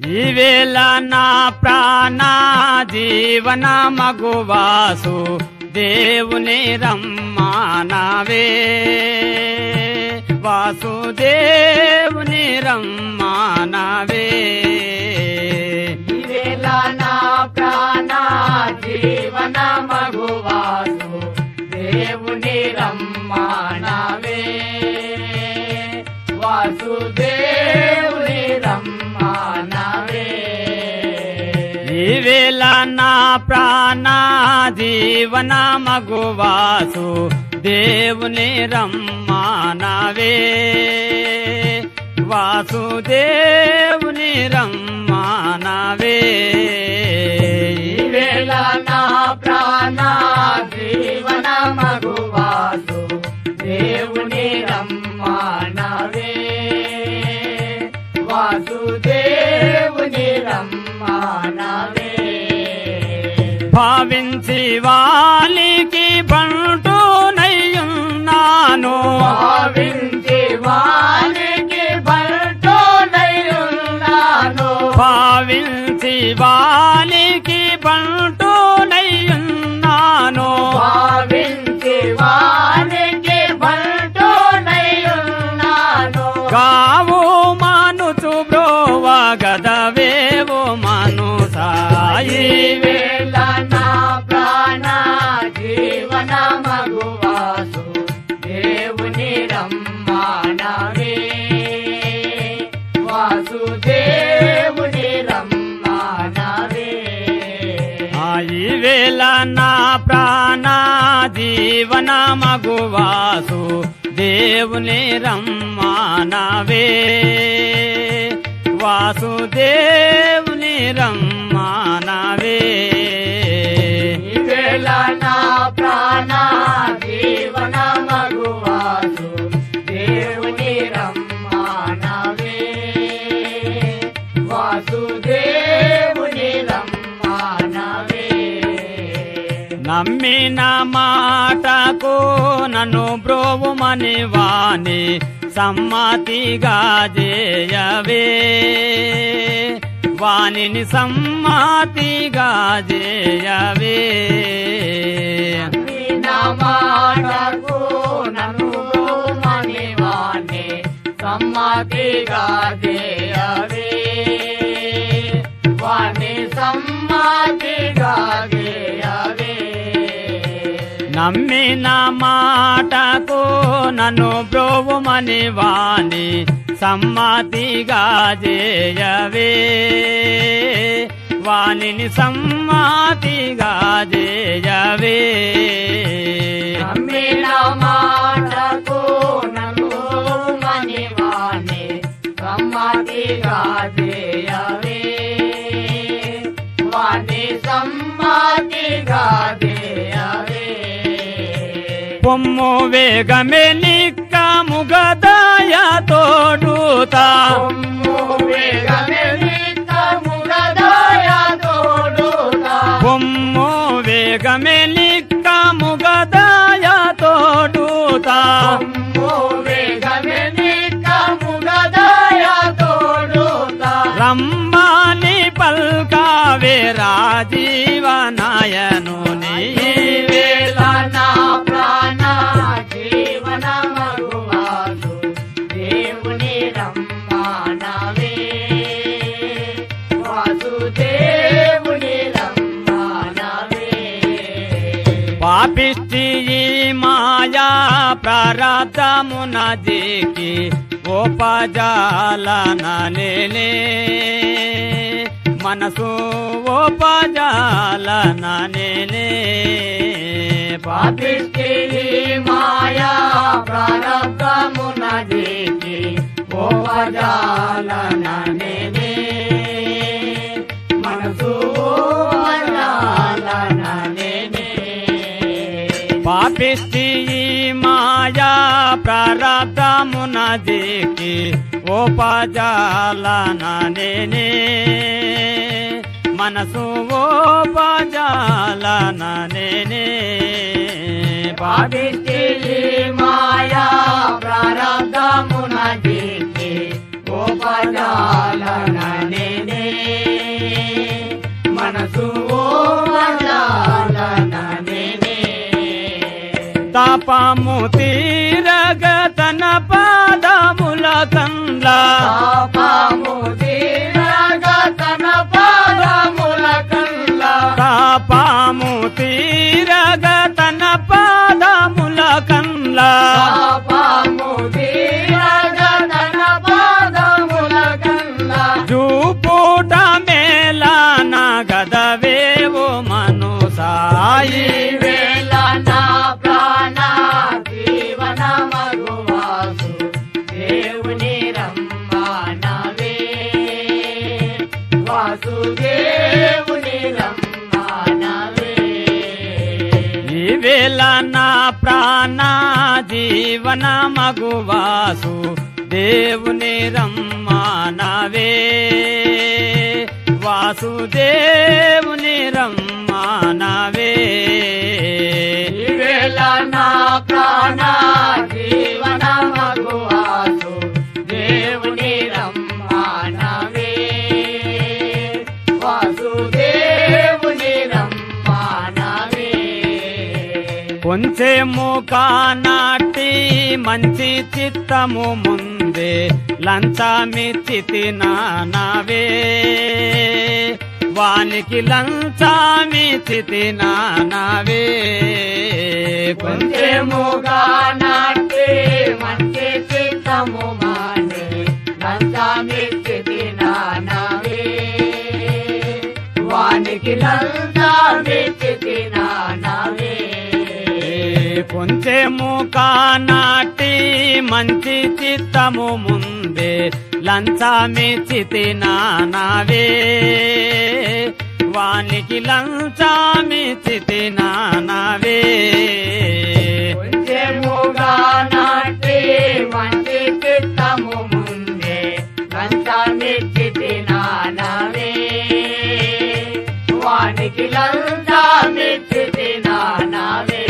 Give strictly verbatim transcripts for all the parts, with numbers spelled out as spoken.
ఈవేళ నా ప్రాణ జీవన మగువాసు దేవుని రమ్మానవే వాసుదేవుని రమ్మానవే ఈవేళ నా ప్రాణ జీవన మగువాసు దేవుని రమ్మానవే వాసుదేవుని రమ్మానవే ఈవేళ నా ప్రాణ జీవన మగువాసు దేవుని రమ్మానవే వాసుదేవుని రమ్మానవే ఈవేళ నా ప్రాణ జీవన మగువాసు దేవుని రమ్మానవే వాసుదేవుని రమ్మానవే భావించి వాలికి బంటునయ్యున్నాను భావించి వాలికి బంటునయ్యున్నాను భావించి వాలికి బంటునయ్యున్నాను భావించి వాలికి బంటునయ్యున్నాను గావు మనుచు బ్రోవ గదవేవు మను సాయి ఈవేళ నా ప్రాణ జీవన మగువాసు దేవుని రమ్మానవే వాసుదేవుని రమ్మానవే ఈవేళ నా ప్రాణ జీవన మగువాసు దేవుని రమ్మానవే వాసుదేవుని రమ్మానవే ఈవేళ నా ప్రాణ జీవన మగువాసు దేవుని రమ్మానవే వాసుదేవుని రమ్మానవే నమ్మిన మాటకు నన్ను బ్రోవుమని వాణి సమ్మతిగా చేయవే వాణిని సమ్మతిగా చేయవే నా మాటకు నన్ను మణివాణి సమ్మతిగా చేయవే వాణి సమ్మతిగా చేయవే నమ్మిన మాటకు నన్ను బ్రోవుమని వాణి సమ్మతిగా చేయవే వాణిని సమ్మతిగా చేయవే నమ్మిన మాటకు నన్ను మణివాణి సమ్మతిగా చేయవే వాణి సమ్మతిగా చేయవే పొమ్ము వేగమే నిక్కము గదాయ తోడుతా పొమ్ము వేగమే నిక్కము గదాయ తోడుతా పొమ్ము వేగమే నిక్కము గదాయ తోడుతా పొమ్ము వేగమే నిక్కము గదాయ తోడుతా రమ్మాని పల్కావే రాజీవనాయను ఈవేళ నా ప్రాణ జీవన మగువాసు దేవుని రమ్మానవే వాసుదేవుని రమ్మానవే పాపిష్టి ఈ మాయా ప్రారబ్ధమున దికి ఓపజాలననే మనసు ఓపజాలననే పాపిష్టి మాయా ప్రారబ్ధమున దికి ఓపజాలననే మనసు ఓపజాలననే పాపిష్టి ఈ మాయా ప్రారబ్ధమున దికి ఓపజాలననే మనసు ఓపజాలననే పాపిష్టి మాయా ప్రారబ్ధమున దికి ఓపజాలననే పాపము తీరగ తన పాదముల కండ్ల పాపము తీరగ తన పాదముల కండ్ల పాపము తీరగ తన పాదముల కండ్ల పాపము తీరగ తన పాదముల కండ్ల చూపుట మేళన గదవేవో మనుసాయి వేళ నా ప్రాణ జీవన మగువాసు దేవుని రమ్మానవే వాసుదేవుని రమ్మానవే ఈ వేళ నా ప్రాణ జీవన మగువాసు దేవుని రమ్మానవే వాసుదేవుని రమ్మానవే ఈ వేళ నా ప్రాణ జీవన మగువాసు దేవుని రమ్మానవే వాసుదేవుని రమ్మానవే కొంచెము కానాటి మంచి చిత్తము ముందే లంచమిచ్చితి నానవే వానికి లంచమిచ్చితి నానవే కొంచెముగా నాటి మంచి చిత్తము మానే లంచమిచ్చితి నానవే వానికి లంచమిచ్చితి నానవే కొంచెము కానాటి మంచి చిత్తము ముందే లంచమిచ్చితి నానవే వానికి లంచమిచ్చితి నానవే కొంచెముగా నాటి మంచి చిత్తము ముందే లంచమిచ్చితి నానవే వానికి లంచమిచ్చితి నానవే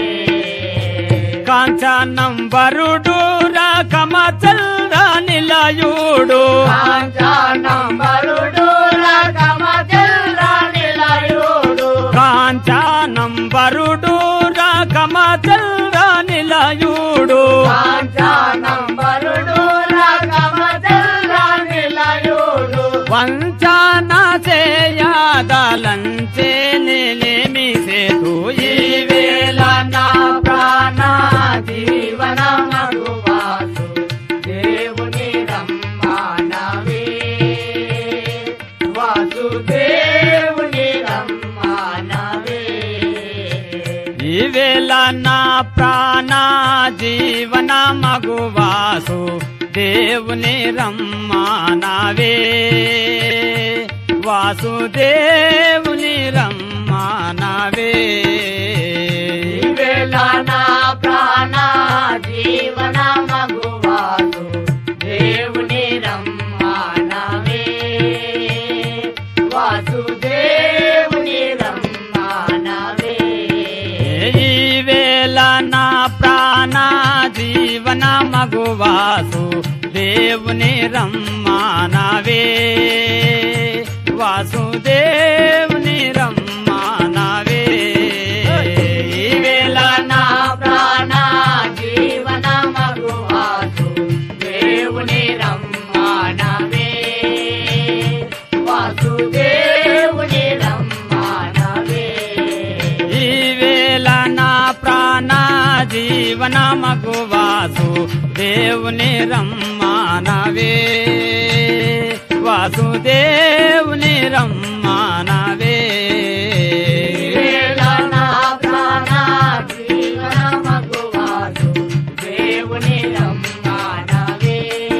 కాంచనం వరుడు రకమ చల్ర నిలయుడు కాంచనంబరుడు రకమ చల్ర నిలయుడు కాంచనం వరుడు రకమ చల్ర నిలయుడు కాంచనంబరుడు రకమ చల్ర నిలయుడు వంచన చేయదలంచే నేమి సేతు ఈ వేళ నా ప్రాణ జీవన మగువాసు దేవుని రమ్మానవే వాసుదేవుని రమ్మానవే ఈ వేళ నా ప్రాణ జీవన మగువాసు దేవుని రమ్మానవే వాసుదేవుని రమ్మానవే ఈ వేళ నా ప్రాణ జీవన మగువాసు దేవుని రమ్మానవే వాసుదేవుని రమ్మానవే ఈ వేళ నా ప్రాణ జీవన మగువాసు దేవుని రమ్మానవే వాసుదేవుని రమ్మానవే ఈ వేళ నా ప్రాణ జీవన మగువాసు దేవుని రమ్మానవే వాసుదేవుని రమ్మానవే ఈ వేళ నా ప్రాణ జీవన మగువాసు దేవుని రమ్మానవే వాసుదేవుని రమ్మానవే వేళ నా ప్రాణ జీవన మగువాసు దేవుని రమ్మానవే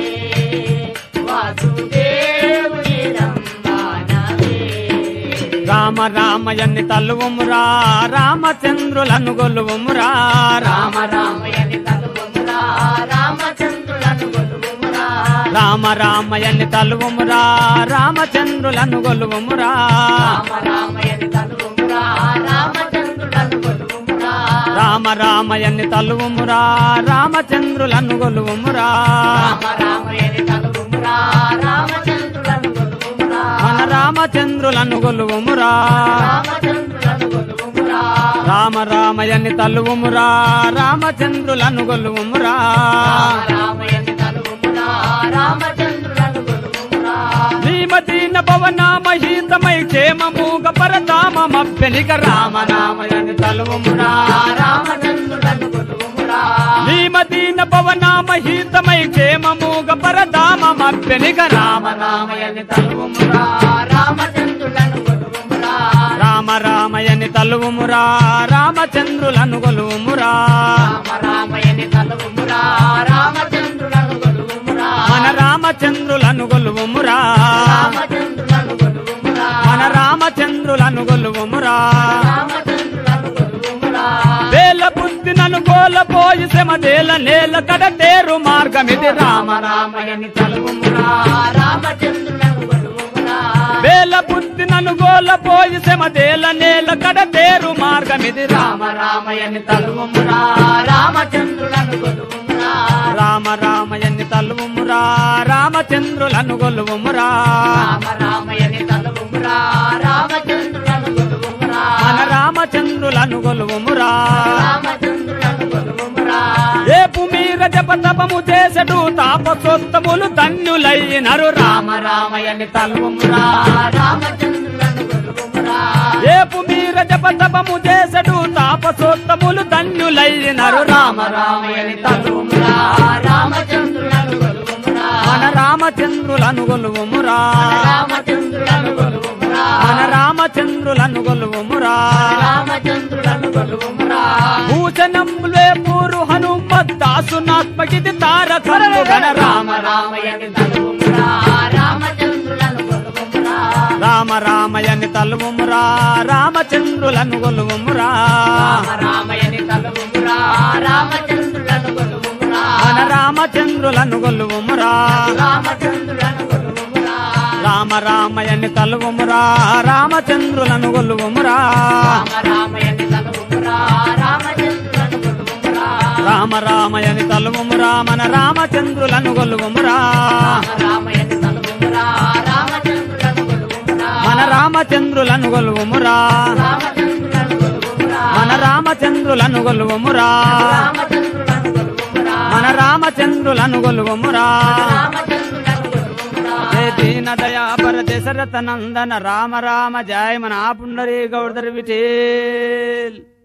వాసుదేవుని రమ్మానవే రామ రామయన్ని తల్లువుమురా రామచంద్రులను గొలువుమురా రామ రామయని తలువుమురా రామచంద్రులను గొలువుమురా రామ రామయన్ని తల్లువుమురా రామచంద్రులను గొలువుమురా రామ రామయని తలువుమురా రామచంద్రులను గొలువుమురా రామ రామయన్ని తల్లువుమురా రామచంద్రులను గొలువుమురా రామ రామయని తలువుమురా రామచంద్రులను గొలువుమురా మన రామచంద్రులను గొలువుమురా రామచంద్రులను గొలువుమురా రామ రామయని తలువుమురా రామచంద్రులను గొలువుమురా రామయని తలువుమురా రామచంద్రులను గొలువుమురా శ్రీమదీన భవన మహీతమై క్షేమముగ పరధామమప్పెనిక రామ రామయని తలువుమురా రామచంద్రులను గొలువుమురా శ్రీమదీన భవన మహీతమై క్షేమముగ పరధామమప్పెనిక రామ రామయని తలువుమురా రామచంద్రులను గొలువుమురా రామ రామయని తలువుమురా రామచంద్రులను గొలువుమురా రామ రామయని తలువుమురా రామచంద్రులను గొలువుమురా మన రామచంద్రులను గొలువుమురా రామచంద్రులను గొలువుమురా మన రామచంద్రులను గొలువుమురా రామచంద్రులను గొలువుమురా వేల బుద్ధినను గోలపోయి శ్రమదేల నేల కడతేరు మార్గమిది రామ రామయని తలువుమురా రామచంద్రులను గొలువుమురా వేల బుద్ధినను గోలపోయి శ్రమదేల నేల కడతేరు మార్గమిది రామ రామ రామయని తలువుమురా రామచంద్రులను గొలువుమురా రామ రామయని తలువుమురా రామచంద్రులను గొలువుమురా రామ రామయని తలువుమురా రామచంద్రులను గొలువుమురా మన రామచంద్రులను గొలువుమురా రామచంద్రులను గొలువుమురా ఏపు మీర జపతపము చేసడు తాపసోత్తములు ధన్యులైనరు రామ రామ రామయని తలువుమురా రామచంద్రులను గొలువుమురా ఏపు మీర జపతపము చేసడు తాపసోత్తములు ధన్యులైనరు రామ రామ రామయని తలువుమురా రామచంద్రులను గొలువుమురా మన రామచంద్రులను గొలువుమురా రామచంద్రులను గొలువుమురా మన రామచంద్రులను గొలువుమురా రామచంద్రులను గొలువుమురా భూషణంలే పూరు హనుమద్దాసునాత్మకిది తారకము గణ రామ రామ రామయని తలువుమురా రామచంద్రులను గొలువుమురా రామ రామయని తలువుమురా రామచంద్రులను గొలువుమురా రామ రామయని తలువుమురా రామచంద్రులను గొలువుమురా మన రామచంద్రులను గొలువుమురా రామచంద్రులను గొలువుమురా రామ రామయని తలువుమురా రామచంద్రులను గొలువుమురా రామ రామయని తలువుమురా రామచంద్రులను గొలువుమురా రామ రామయని తలువుమురా మన రామచంద్రులను గొలువుమురా రామ రామయని తలువుమురా రామచంద్రులను గొలువుమురా మన రామచంద్రులను గొలువుమురా రామచంద్రులను గొలువుమురా మన రామచంద్రులను గొలువుమురా రామచంద్రులను గొలువుమురా మన రామచంద్రులను గొలువుమురా రామచంద్రులను గొలువుమురా జయ దీన దయాపర దశరథ నందన రామ రామ జయ మన పుండరీ గౌడర్ విఠేల్